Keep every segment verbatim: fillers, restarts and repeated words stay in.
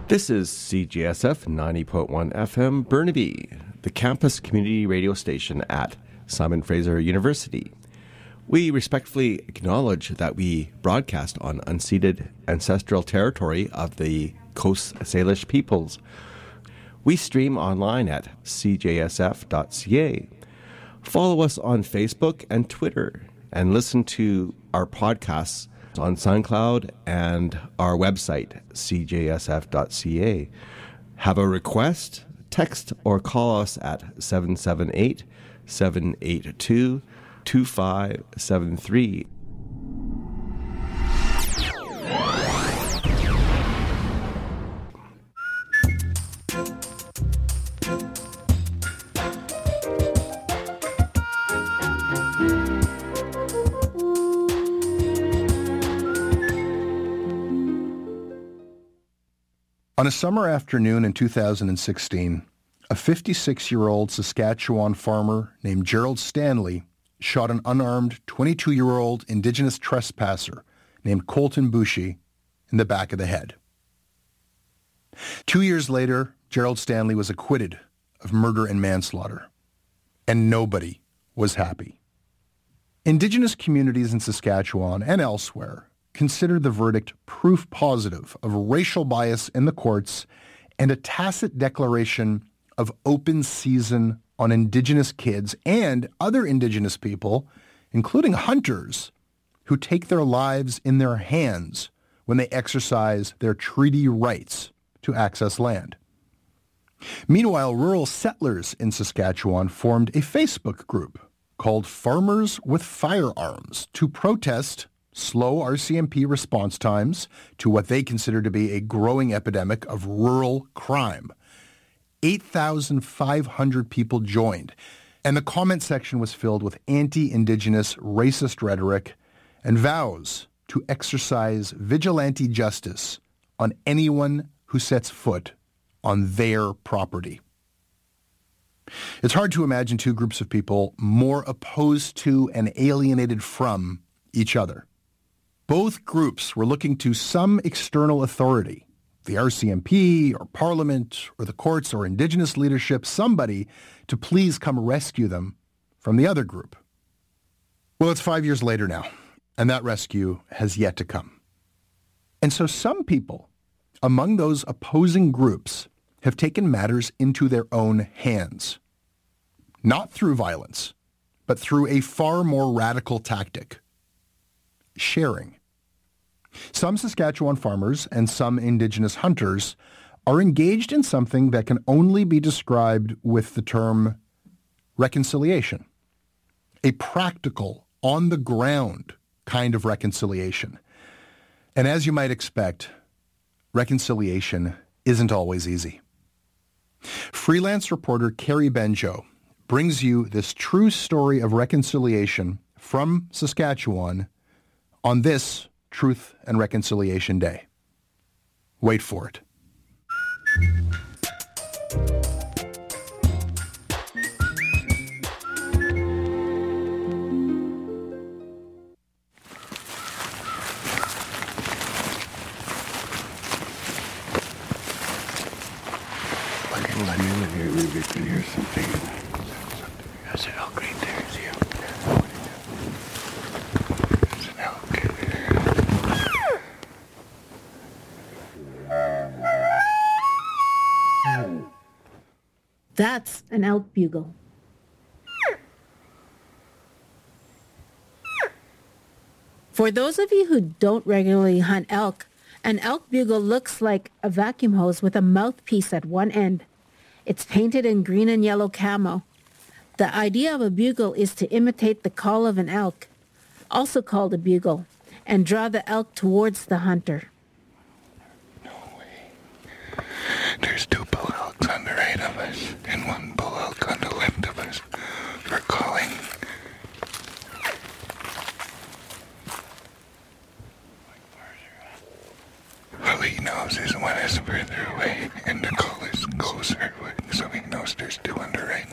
This is C J S F ninety point one F M Burnaby, the campus community radio station at Simon Fraser University. We respectfully acknowledge that we broadcast on unceded ancestral territory of the Coast Salish peoples. We stream online at c j s f dot c a. Follow us on Facebook and Twitter, and listen to our podcasts on SoundCloud and our website, c j s f dot c a. Have a request? Text or call us at seven seven eight, seven eight two, two five seven three. On a summer afternoon in two thousand sixteen, a fifty-six-year-old Saskatchewan farmer named Gerald Stanley shot an unarmed twenty-two-year-old Indigenous trespasser named Colton Boushie in the back of the head. Two years later, Gerald Stanley was acquitted of murder and manslaughter, and nobody was happy. Indigenous communities in Saskatchewan and elsewhere considered the verdict proof positive of racial bias in the courts and a tacit declaration of open season on Indigenous kids and other Indigenous people, including hunters, who take their lives in their hands when they exercise their treaty rights to access land. Meanwhile, rural settlers in Saskatchewan formed a Facebook group called Farmers with Firearms to protest slow R C M P response times to what they consider to be a growing epidemic of rural crime. eight thousand five hundred people joined, and the comment section was filled with anti-Indigenous racist rhetoric and vows to exercise vigilante justice on anyone who sets foot on their property. It's hard to imagine two groups of people more opposed to and alienated from each other. Both groups were looking to some external authority, the R C M P or Parliament or the courts or Indigenous leadership, somebody to please come rescue them from the other group. Well, it's five years later now, and that rescue has yet to come. And so some people among those opposing groups have taken matters into their own hands, not through violence, but through a far more radical tactic: sharing. Some Saskatchewan farmers and some Indigenous hunters are engaged in something that can only be described with the term reconciliation. A practical, on-the-ground kind of reconciliation. And as you might expect, reconciliation isn't always easy. Freelance reporter Carrie Benjo brings you this true story of reconciliation from Saskatchewan on this Truth and Reconciliation Day. Wait for it. Let me live here. Maybe we can hear something. That's an elk right there. See him? That's an elk. That's an elk bugle. For those of you who don't regularly hunt elk, an elk bugle looks like a vacuum hose with a mouthpiece at one end. It's painted in green and yellow camo. The idea of a bugle is to imitate the call of an elk, also called a bugle, and draw the elk towards the hunter. No way. There's two bull elks on the right of us and one bull elk on the left of us. We're calling. All he knows is one is further away and the call is closer, so he knows there's two on the right.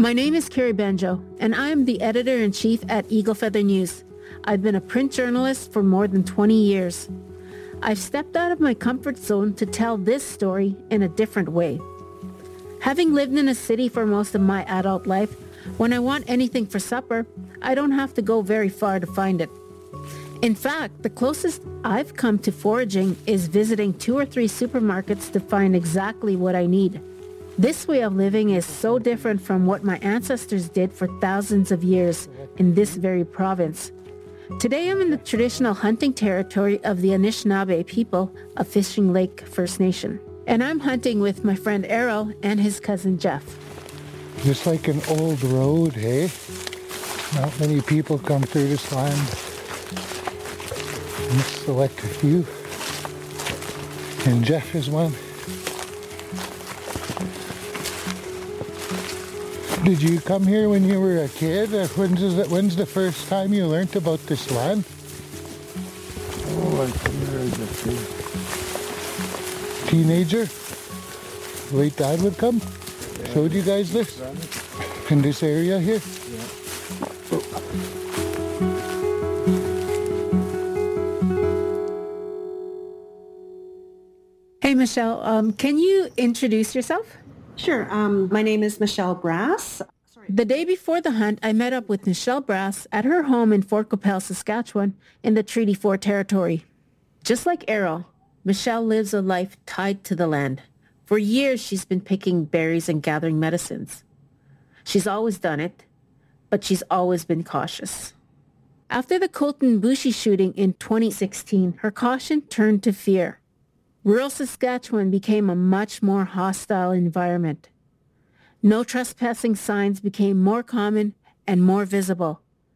My name is Carrie Banjo, and I am the editor-in-chief at Eagle Feather News. I've been a print journalist for more than twenty years. I've stepped out of my comfort zone to tell this story in a different way. Having lived in a city for most of my adult life, when I want anything for supper, I don't have to go very far to find it. In fact, the closest I've come to foraging is visiting two or three supermarkets to find exactly what I need. This way of living is so different from what my ancestors did for thousands of years in this very province. Today I'm in the traditional hunting territory of the Anishinaabe people of Fishing Lake First Nation. And I'm hunting with my friend Errol and his cousin Jeff. Just like an old road, hey? Not many people come through this land. Just select a few. And Jeff is one. Did you come here when you were a kid? Or when's, is it, when's the first time you learnt about this land? Oh, I came here as a kid. Teenager? Late dad would come? Yeah. Showed you guys this? In this area here? Yeah. Hey, Michelle, um, can you introduce yourself? Sure. Um, my name is Michelle Brass. The day before the hunt, I met up with Michelle Brass at her home in Fort Qu'Appelle, Saskatchewan, in the Treaty four territory. Just like Errol, Michelle lives a life tied to the land. For years, she's been picking berries and gathering medicines. She's always done it, but she's always been cautious. After the Colton Boushie shooting in twenty sixteen, her caution turned to fear. Rural Saskatchewan became a much more hostile environment. No trespassing signs became more common and more visible.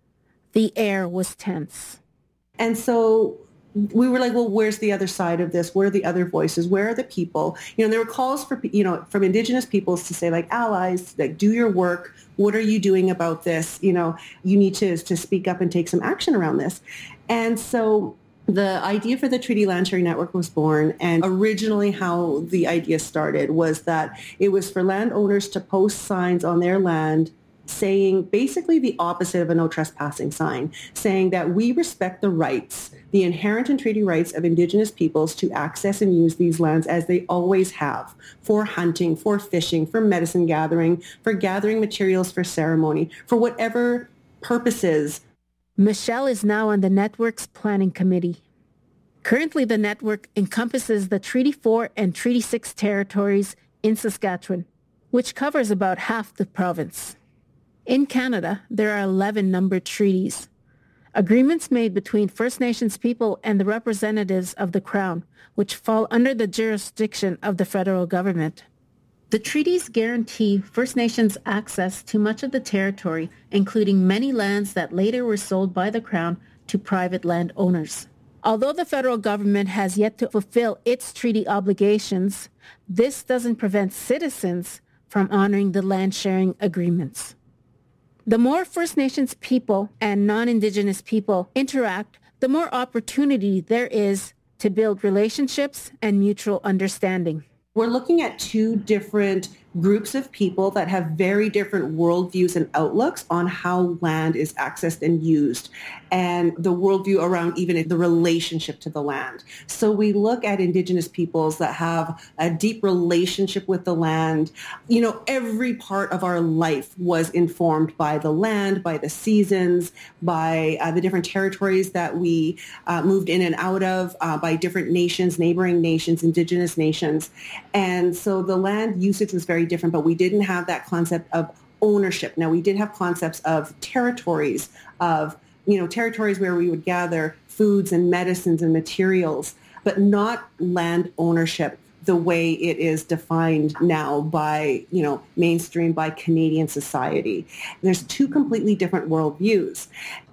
The air was tense. And so we were like, well, where's the other side of this? Where are the other voices? Where are the people? You know, there were calls for, you know, from Indigenous peoples to say, like, allies, like, do your work. What are you doing about this? You know, you need to, to speak up and take some action around this. And so the idea for the Treaty Land Sharing Network was born, and originally how the idea started was that it was for landowners to post signs on their land saying basically the opposite of a no trespassing sign, saying that we respect the rights, the inherent and treaty rights of Indigenous peoples to access and use these lands as they always have, for hunting, for fishing, for medicine gathering, for gathering materials for ceremony, for whatever purposes. Michelle is now on the network's planning committee. Currently, the network encompasses the Treaty four and Treaty six territories in Saskatchewan, which covers about half the province. In Canada, there are eleven numbered treaties, agreements made between First Nations people and the representatives of the Crown, which fall under the jurisdiction of the federal government. The treaties guarantee First Nations access to much of the territory, including many lands that later were sold by the Crown to private landowners. Although the federal government has yet to fulfill its treaty obligations, this doesn't prevent citizens from honoring the land-sharing agreements. The more First Nations people and non-Indigenous people interact, the more opportunity there is to build relationships and mutual understanding. We're looking at two different groups of people that have very different worldviews and outlooks on how land is accessed and used, and the worldview around even the relationship to the land. So we look at Indigenous peoples that have a deep relationship with the land. You know, every part of our life was informed by the land, by the seasons, by uh, the different territories that we uh, moved in and out of, uh, by different nations, neighboring nations, Indigenous nations. And so the land usage was very different, but we didn't have that concept of ownership. Now, we did have concepts of territories, of, you know, territories where we would gather foods and medicines and materials, but not land ownership the way it is defined now by, you know, mainstream by Canadian society. There's two completely different worldviews.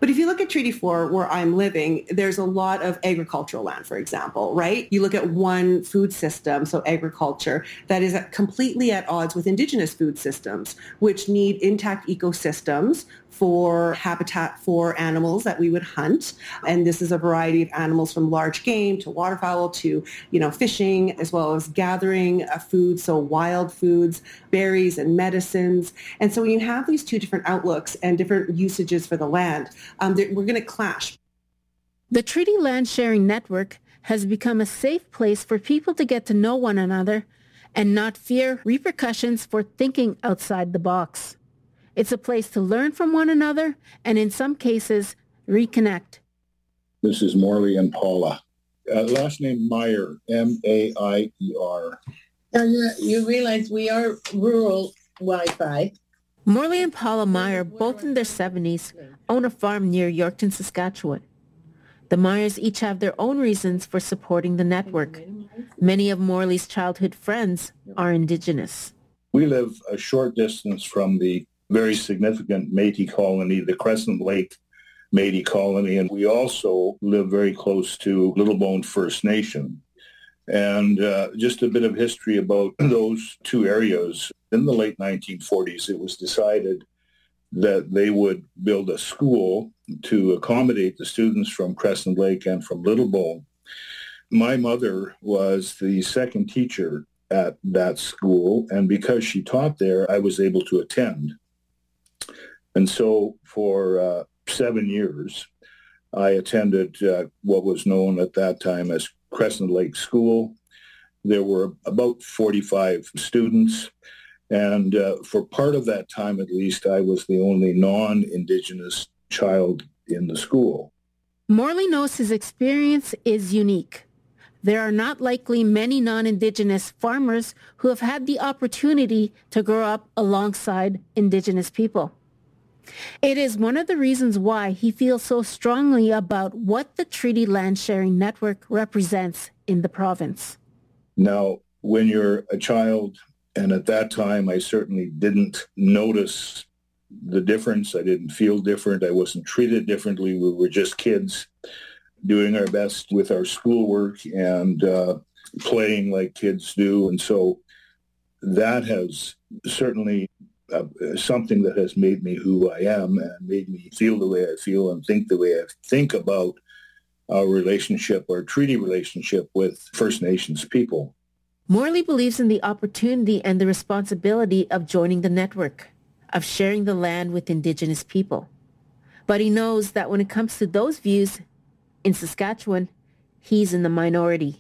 But if you look at Treaty four, where I'm living, there's a lot of agricultural land, for example, right? You look at one food system, so agriculture, that is completely at odds with indigenous food systems, which need intact ecosystems for habitat for animals that we would hunt. And this is a variety of animals from large game to waterfowl to, you know, fishing, as well as gathering uh, food, so wild foods, berries and medicines. And so when you have these two different outlooks and different usages for the land, um, we're going to clash. The Treaty Land Sharing Network has become a safe place for people to get to know one another and not fear repercussions for thinking outside the box. It's a place to learn from one another and, in some cases, reconnect. This is Morley and Paula. Uh, last name Meyer, M A I E R. Uh, you realize we are rural Wi-Fi. Morley and Paula Meyer, both in their seventies, own a farm near Yorkton, Saskatchewan. The Meyers each have their own reasons for supporting the network. Many of Morley's childhood friends are Indigenous. We live a short distance from the very significant Métis colony, the Crescent Lake Métis colony, and we also live very close to Littlebone First Nation. And uh, just a bit of history about those two areas. In the late nineteen forties, it was decided that they would build a school to accommodate the students from Crescent Lake and from Littlebone. My mother was the second teacher at that school, and because she taught there, I was able to attend. And so for uh, seven years, I attended uh, what was known at that time as Crescent Lake School. There were about forty-five students, and uh, for part of that time at least, I was the only non-Indigenous child in the school. Morley knows his experience is unique. There are not likely many non-Indigenous farmers who have had the opportunity to grow up alongside Indigenous people. It is one of the reasons why he feels so strongly about what the Treaty Land Sharing Network represents in the province. Now, when you're a child, and at that time I certainly didn't notice the difference, I didn't feel different, I wasn't treated differently, we were just kids doing our best with our schoolwork and uh, playing like kids do. And so that has certainly Uh, something that has made me who I am and made me feel the way I feel and think the way I think about our relationship, our treaty relationship with First Nations people. Morley believes in the opportunity and the responsibility of joining the network, of sharing the land with Indigenous people. But he knows that when it comes to those views, in Saskatchewan, he's in the minority.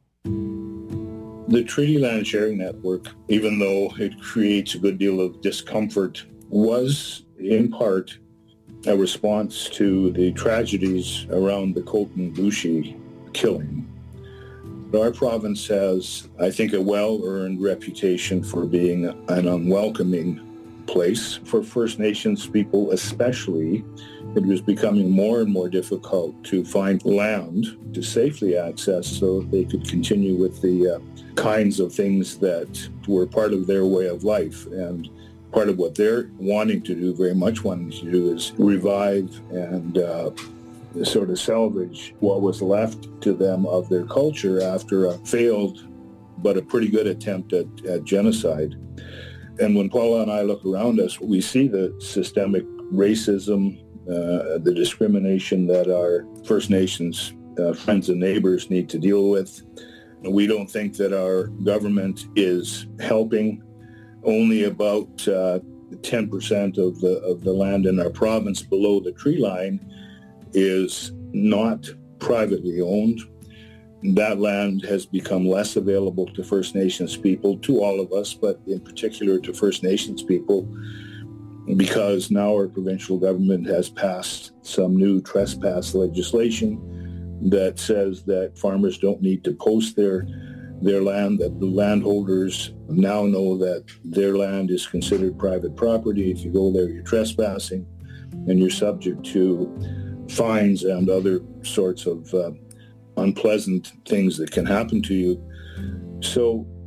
The Treaty Land Sharing Network, even though it creates a good deal of discomfort, was in part a response to the tragedies around the Colton Boushie killing. Our province has, I think, a well-earned reputation for being an unwelcoming place. For First Nations people especially, it was becoming more and more difficult to find land to safely access so that they could continue with the uh, kinds of things that were part of their way of life. And part of what they're wanting to do, very much wanting to do, is revive and uh, sort of salvage what was left to them of their culture after a failed but a pretty good attempt at, at genocide. And when Paula and I look around us, we see the systemic racism, uh, the discrimination that our First Nations uh, friends and neighbors need to deal with. We don't think that our government is helping. Only about uh, ten percent of the of the land in our province below the tree line is not privately owned. That land has become less available to First Nations people, to all of us, but in particular to First Nations people, because now our provincial government has passed some new trespass legislation that says that farmers don't need to post their their land, that the landholders now know that their land is considered private property. If you go there, you're trespassing, and you're subject to fines and other sorts of uh, unpleasant things that can happen to you. So,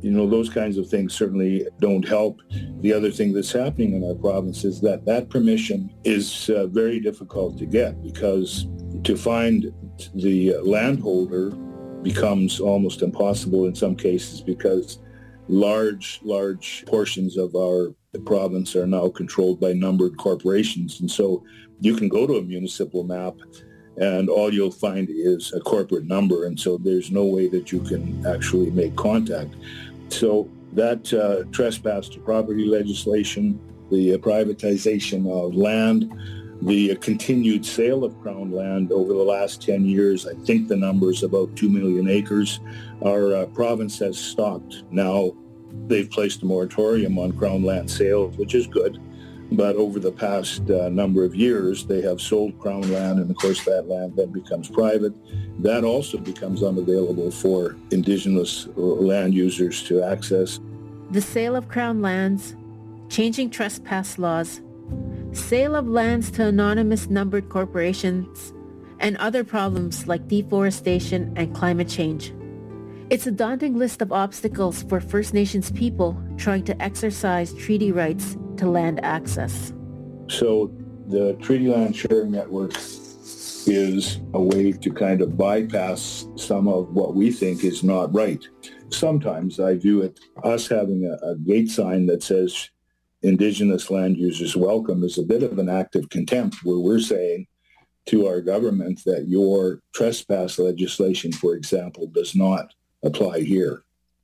You know, those kinds of things certainly don't help. The other thing that's happening in our province is that that permission is uh, very difficult to get, because to find the landholder becomes almost impossible in some cases, because large, large portions of our province are now controlled by numbered corporations. And so you can go to a municipal map and all you'll find is a corporate number. And so there's no way that you can actually make contact. So that uh, trespass to property legislation, the uh, privatization of land, the uh, continued sale of Crown land over the last ten years, I think the number is about two million acres. Our uh, province has stopped. Now, they've placed a moratorium on Crown land sales, which is good. But over the past uh, number of years, they have sold Crown land, and of course that land then becomes private. That also becomes unavailable for Indigenous land users to access. The sale of Crown lands, changing trespass laws, sale of lands to anonymous numbered corporations, and other problems like deforestation and climate change. It's a daunting list of obstacles for First Nations people trying to exercise treaty rights to land access. So the Treaty Land Sharing Network is a way to kind of bypass some of what we think is not right. Sometimes I view it, us having a, a gate sign that says Indigenous land users welcome is a bit of an act of contempt, where we're saying to our government that your trespass legislation, for example, does not apply here.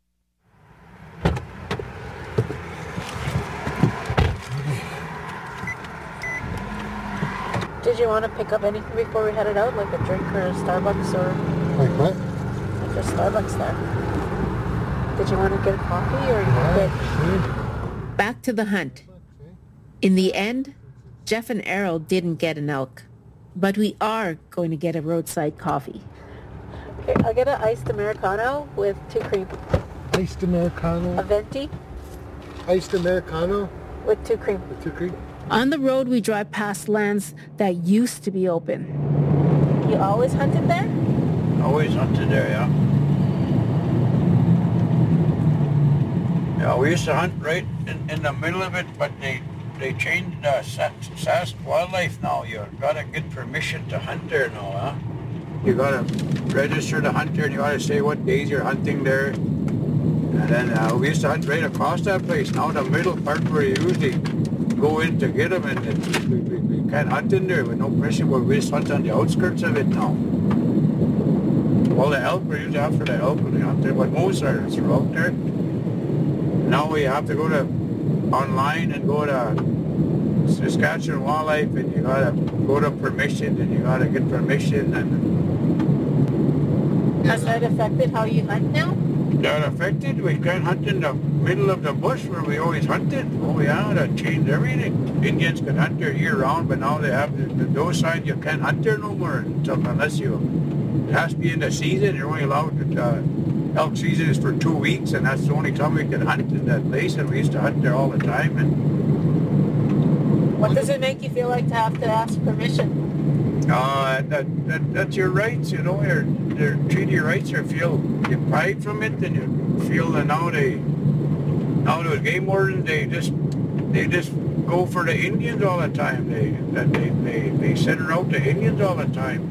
Did you want to pick up anything before we headed out, like a drink or a Starbucks or... Like what? Like a Starbucks there. Did you want to get a coffee or are you good? Back to the hunt. In the end, Jeff and Errol didn't get an elk, but we are going to get a roadside coffee. Okay, I'll get an iced Americano with two cream. Iced Americano? A venti? Iced Americano? With two cream. With two cream? On the road, we drive past lands that used to be open. You always hunted there? Always hunted there, yeah. Yeah, we used to hunt right in, in the middle of it, but they they changed uh, Sask Wildlife now. You've got to get permission to hunt there now, huh? You got to register to hunt there, and you got to say what days you're hunting there. And then uh, we used to hunt right across that place. Now the middle part where you usually go in to get them, and it, we, we, we can't hunt in there with no permission. We just hunt on the outskirts of it now. All the elk, we're usually after the elk when we hunt there, but moose are throughout there. Now we have to go to online and go to Saskatchewan Wildlife, and you gotta go to permission, and you gotta get permission. And has that affected how you hunt now? That affected. We can't hunt in the middle of the bush where we always hunted. Oh yeah, that changed everything. Indians could hunt there year round, but now they have the, the those signs. You can't hunt there no more until, unless you. It has to be in the season. You're only allowed to. Uh, elk season is for two weeks, and that's the only time we can hunt in that place. And we used to hunt there all the time. And what does it make you feel like to have to ask permission? Uh, that, that that's your rights, you know. Your your treaty rights. You feel deprived from it, and you feel that now they now the game wardens they just they just go for the Indians all the time. They that they they they send her out to Indians all the time.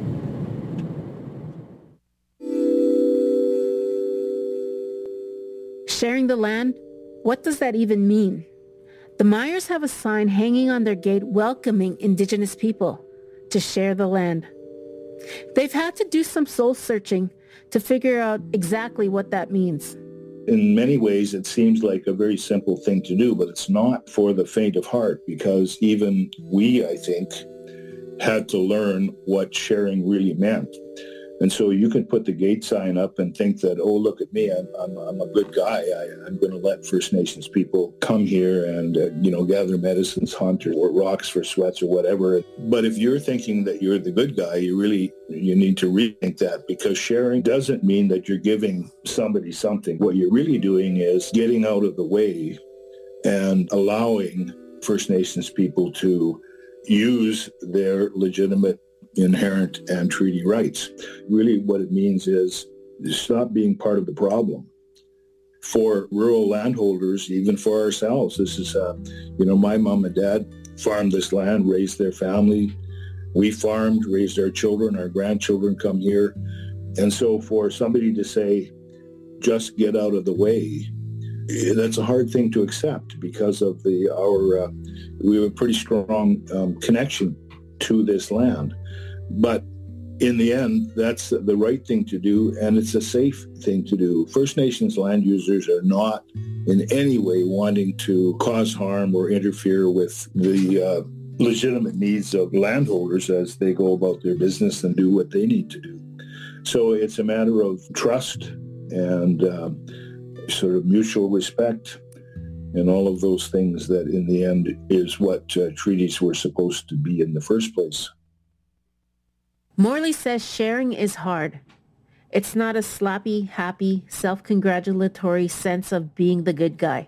Sharing the land? What does that even mean? The Myers have a sign hanging on their gate welcoming Indigenous people to share the land. They've had to do some soul searching to figure out exactly what that means. In many ways, it seems like a very simple thing to do, but it's not for the faint of heart, because even we, I think, had to learn what sharing really meant. And so you can put the gate sign up and think that, oh, look at me, I'm, I'm, I'm a good guy. I, I'm going to let First Nations people come here and, uh, you know, gather medicines, hunt, or, or rocks for sweats or whatever. But if you're thinking that you're the good guy, you really, you need to rethink that, because sharing doesn't mean that you're giving somebody something. What you're really doing is getting out of the way and allowing First Nations people to use their legitimate inherent and treaty rights. Really what it means is stop being part of the problem for rural landholders, even for ourselves. This is, uh, you know, my mom and dad farmed this land, raised their family. We farmed, raised our children, our grandchildren come here. And so for somebody to say, just get out of the way, that's a hard thing to accept because of the our, uh, we have a pretty strong um, connection to this land. But in the end, that's the right thing to do, and it's a safe thing to do. First Nations land users are not in any way wanting to cause harm or interfere with the uh, legitimate needs of landholders as they go about their business and do what they need to do. So it's a matter of trust and uh, sort of mutual respect and all of those things that in the end is what uh, treaties were supposed to be in the first place. Morley says sharing is hard. It's not a sloppy, happy, self-congratulatory sense of being the good guy.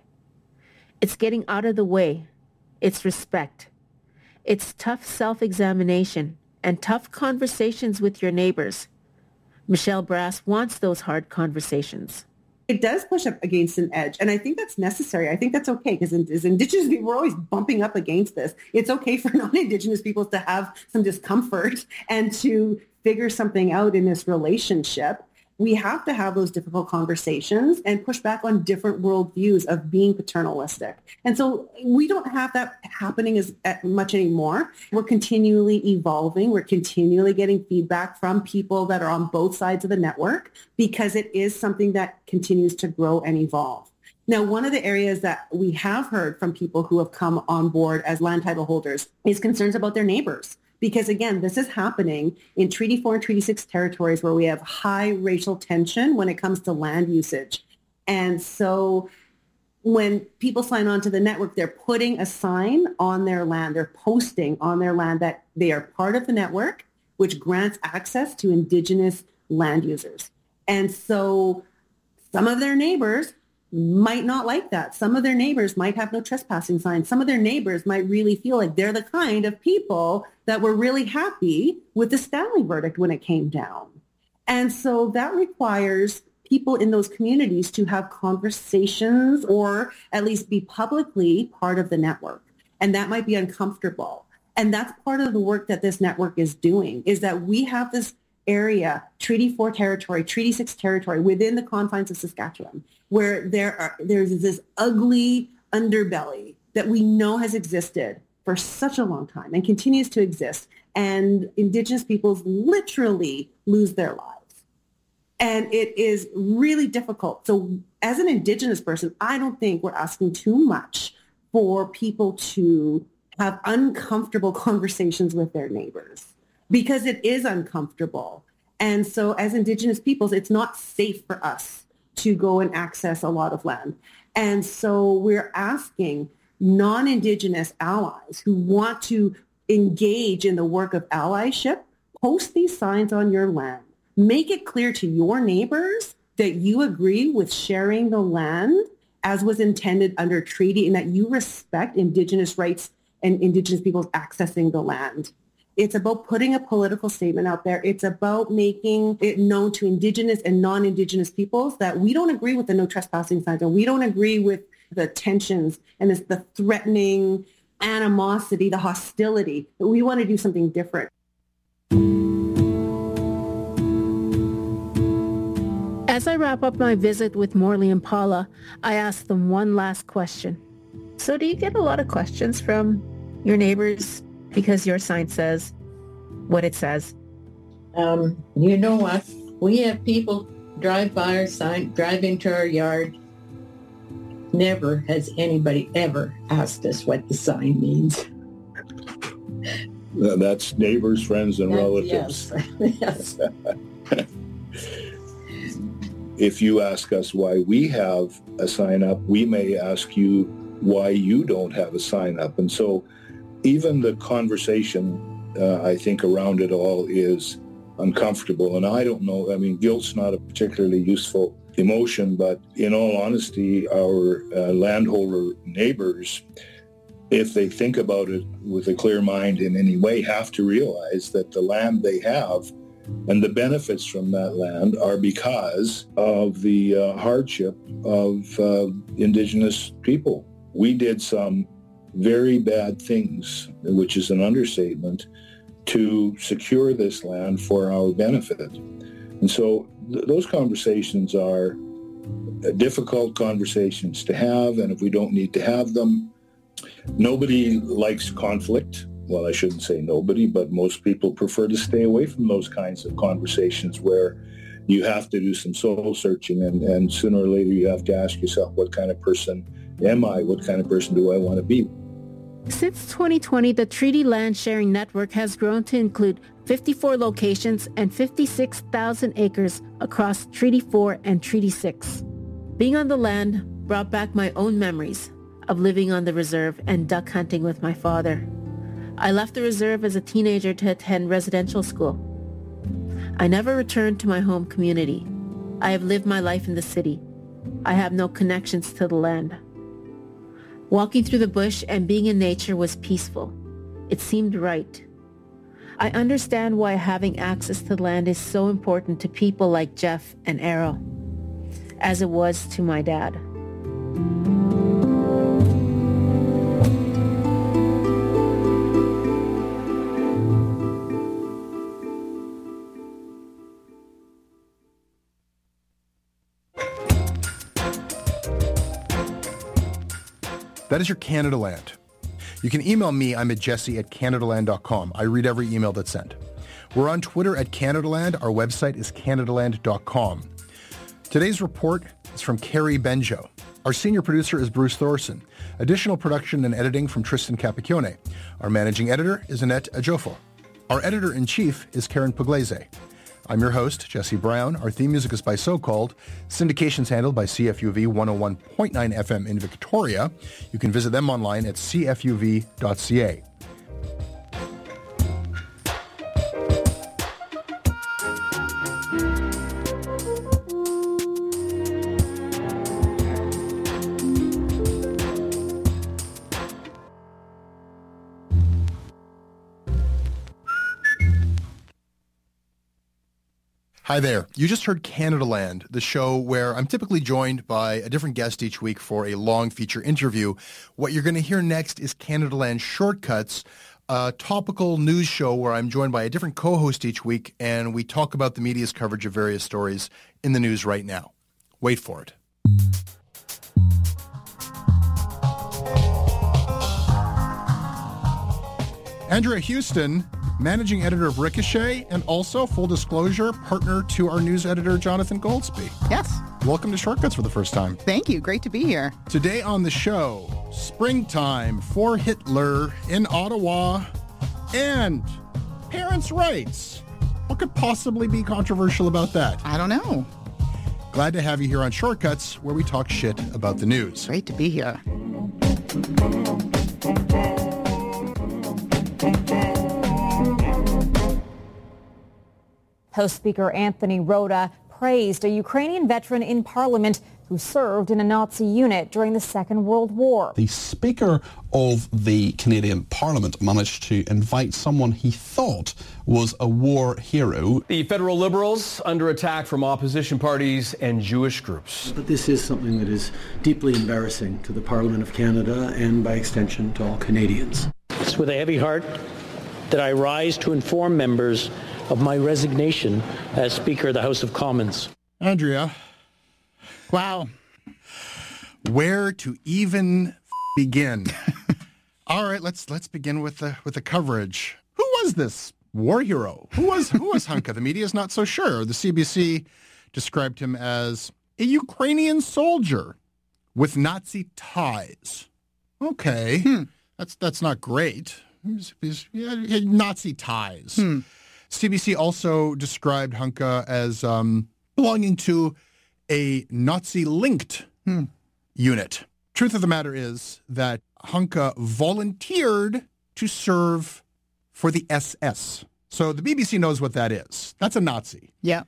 It's getting out of the way. It's respect. It's tough self-examination and tough conversations with your neighbors. Michelle Brass wants those hard conversations. It does push up against an edge, and I think that's necessary. I think that's okay, because as Indigenous people, we're always bumping up against this. It's okay for non-Indigenous peoples to have some discomfort and to figure something out in this relationship. We have to have those difficult conversations and push back on different worldviews of being paternalistic. And so we don't have that happening as much anymore. We're continually evolving. We're continually getting feedback from people that are on both sides of the network because it is something that continues to grow and evolve. Now, one of the areas that we have heard from people who have come on board as land title holders is concerns about their neighbors. Because again, this is happening in Treaty four and Treaty six territories where we have high racial tension when it comes to land usage. And so when people sign on to the network, they're putting a sign on their land, they're posting on their land that they are part of the network, which grants access to Indigenous land users. And so some of their neighbors might not like that. Some of their neighbors might have no trespassing signs. Some of their neighbors might really feel like they're the kind of people that were really happy with the Stanley verdict when it came down. And so that requires people in those communities to have conversations or at least be publicly part of the network. And that might be uncomfortable. And that's part of the work that this network is doing, is that we have this area, Treaty four territory, Treaty six territory within the confines of Saskatchewan, where there are there's this ugly underbelly that we know has existed for such a long time and continues to exist. And Indigenous peoples literally lose their lives. And it is really difficult. So as an Indigenous person, I don't think we're asking too much for people to have uncomfortable conversations with their neighbors, because it is uncomfortable. And so as Indigenous peoples, it's not safe for us to go and access a lot of land. And so we're asking non-Indigenous allies who want to engage in the work of allyship, post these signs on your land. Make it clear to your neighbors that you agree with sharing the land as was intended under treaty and that you respect Indigenous rights and Indigenous peoples accessing the land. It's about putting a political statement out there. It's about making it known to Indigenous and non-Indigenous peoples that we don't agree with the no trespassing signs and we don't agree with the tensions and it's the threatening animosity, the hostility, that we want to do something different. As I wrap up my visit with Morley and Paula, I asked them one last question. So do you get a lot of questions from your neighbors because your sign says what it says? Um, you know what? We have people drive by our sign, drive into our yard. Never has anybody ever asked us what the sign means. That's neighbors, friends, and relatives. Yes. Yes. If you ask us why we have a sign up, we may ask you why you don't have a sign up. And so even the conversation, uh, I think, around it all is uncomfortable. And I don't know, I mean, guilt's not a particularly useful emotion, but in all honesty, our uh, landholder neighbors, if they think about it with a clear mind in any way, have to realize that the land they have And the benefits from that land are because of the uh, hardship of uh, Indigenous people. We did some very bad things, which is an understatement, to secure this land for our benefit. And so th- those conversations are difficult conversations to have, and if we don't need to have them, nobody likes conflict. Well, I shouldn't say nobody, but most people prefer to stay away from those kinds of conversations where you have to do some soul searching, and, and sooner or later you have to ask yourself, what kind of person am I? What kind of person do I want to be? Since twenty twenty, the Treaty Land Sharing Network has grown to include fifty-four locations and fifty-six thousand acres across Treaty four and Treaty six. Being on the land brought back my own memories of living on the reserve and duck hunting with my father. I left the reserve as a teenager to attend residential school. I never returned to my home community. I have lived my life in the city. I have no connections to the land. Walking through the bush and being in nature was peaceful. It seemed right. I understand why having access to the land is so important to people like Jeff and Errol, as it was to my dad. That is your Canada Land. You can email me. I'm at jesse at canadaland dot com. I read every email that's sent. We're on Twitter at Canadaland. Our website is canadaland dot com. Today's report is from Carrie Benjo. Our senior producer is Bruce Thorson. Additional production and editing from Tristan Capacchione. Our managing editor is Annette Ajofo. Our editor-in-chief is Karen Pugliese. I'm your host, Jesse Brown. Our theme music is by So Called. Syndication's handled by C F U V one oh one point nine F M in Victoria. You can visit them online at c f u v dot c a. Hi there. You just heard Canada Land, the show where I'm typically joined by a different guest each week for a long feature interview. What you're going to hear next is Canada Land Shortcuts, a topical news show where I'm joined by a different co-host each week, and we talk about the media's coverage of various stories in the news right now. Wait for it. Andrea Houston, managing editor of Ricochet, and also, full disclosure, partner to our news editor, Jonathan Goldsby. Yes. Welcome to Shortcuts for the first time. Thank you. Great to be here. Today on the show, springtime for Hitler in Ottawa and parents' rights. What could possibly be controversial about that? I don't know. Glad to have you here on Shortcuts, where we talk shit about the news. Great to be here. House Speaker Anthony Rota praised a Ukrainian veteran in Parliament who served in a Nazi unit during the Second World War. The Speaker of the Canadian Parliament managed to invite someone he thought was a war hero. The federal Liberals under attack from opposition parties and Jewish groups. But this is something that is deeply embarrassing to the Parliament of Canada and by extension to all Canadians. It's with a heavy heart that I rise to inform members of my resignation as Speaker of the House of Commons. Andrea. Wow. Where to even begin? All right, let's let's begin with the with the coverage. Who was this war hero? Who was who was Hunka? The media is not so sure. The C B C described him as a Ukrainian soldier with Nazi ties. Okay, hmm. that's that's not great. He's, he's, yeah, he had Nazi ties. Hmm. C B C also described Hunka as um, belonging to a Nazi-linked hmm. unit. Truth of the matter is that Hunka volunteered to serve for the S S. So the B B C knows what that is. That's a Nazi. Yeah.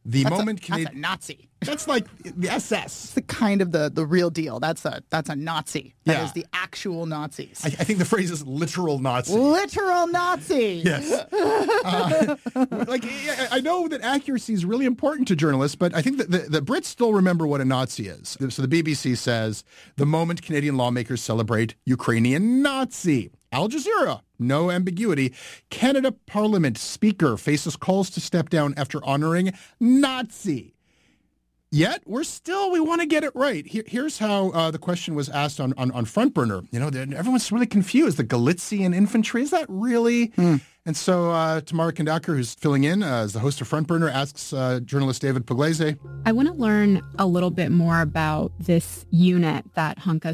The that's moment a, Canadian... That's a Nazi. That's like the S S. It's the kind of the, the real deal. That's a that's a Nazi. That Yeah. is the actual Nazis. I, I think the phrase is literal Nazi. Literal Nazi. Yes. Uh, like, I I know that accuracy is really important to journalists, but I think that the, the Brits still remember what a Nazi is. So the B B C says, the moment Canadian lawmakers celebrate Ukrainian Nazi. Al Jazeera, no ambiguity. Canada Parliament Speaker faces calls to step down after honoring Nazi. Yet, we're still, we want to get it right. Here, here's how uh, the question was asked on, on, on Front Burner. You know, everyone's really confused. The Galician infantry, is that really? Mm. And so uh, Tamara Kandakar, who's filling in uh, as the host of Front Burner, asks uh, journalist David Pugliese. I want to learn a little bit more about this unit that Hunka